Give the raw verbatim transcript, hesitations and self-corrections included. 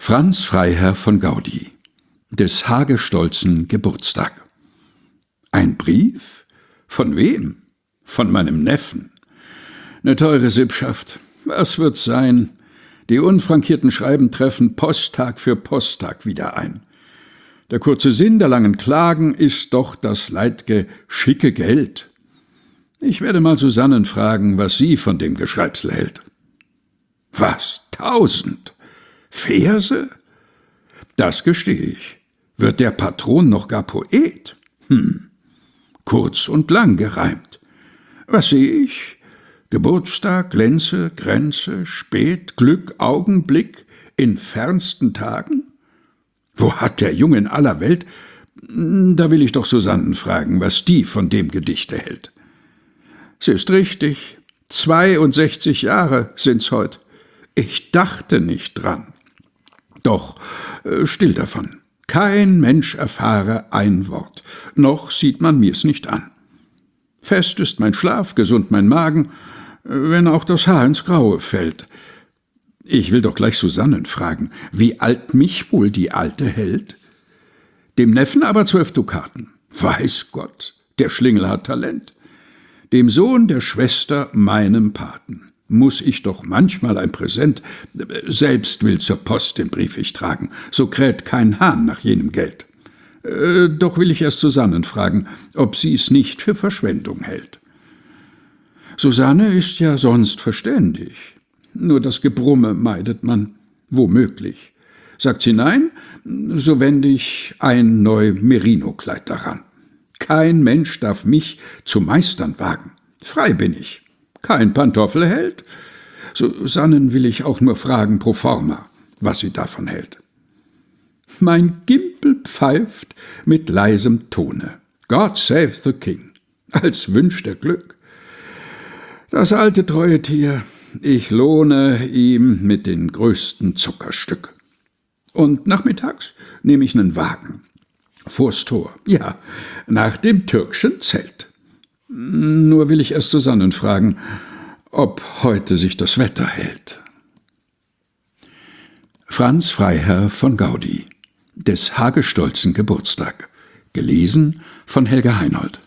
Franz Freiherr von Gaudy, des hagestolzen Geburtstag. Ein Brief? Von wem? Von meinem Neffen. Ne teure Sippschaft. Was wird's sein? Die unfrankierten Schreiben treffen Posttag für Posttag wieder ein. Der kurze Sinn der langen Klagen ist doch das leidge schicke Geld. Ich werde mal Susannen fragen, was sie von dem Geschreibsel hält. Was, tausend? Verse? Das gestehe ich. Wird der Patron noch gar Poet? Hm, kurz und lang gereimt. Was sehe ich? Geburtstag, Lenze, Grenze, Spät, Glück, Augenblick, in fernsten Tagen? Wo hat der Junge in aller Welt? Da will ich doch Susannen fragen, was die von dem Gedichte hält. Sie ist richtig, zweiundsechzig Jahre sind's heut. Ich dachte nicht dran. Doch, äh, still davon. Kein Mensch erfahre ein Wort, noch sieht man mir's nicht an. Fest ist mein Schlaf, gesund mein Magen, wenn auch das Haar ins Graue fällt. Ich will doch gleich Susannen fragen, wie alt mich wohl die Alte hält? Dem Neffen aber zwölf Dukaten. Weiß Gott, der Schlingel hat Talent. Dem Sohn der Schwester, meinem Paten, muß ich doch manchmal ein Präsent, selbst will zur Post den Brief ich tragen, so kräht kein Hahn nach jenem Geld. Äh, doch will ich erst Susannen fragen, ob sie's nicht für Verschwendung hält. Susanne ist ja sonst verständig, nur das Gebrumme meidet man, womöglich. Sagt sie nein, so wende ich ein neu Merino-Kleid daran. Kein Mensch darf mich zu meistern wagen, frei bin ich. Kein Pantoffel hält? Susannen will ich auch nur fragen pro forma, was sie davon hält. Mein Gimpel pfeift mit leisem Tone. God save the King, als wünscht er Glück. Das alte treue Tier, ich lohne ihm mit den größten Zuckerstück. Und nachmittags nehme ich nen Wagen, vors Tor, ja, nach dem türkschen Zelt. Nur will ich erst Susannen fragen, ob heute sich das Wetter hält. Franz Freiherr von Gaudy, des hagestolzen Geburtstag. Gelesen von Helga Heinold.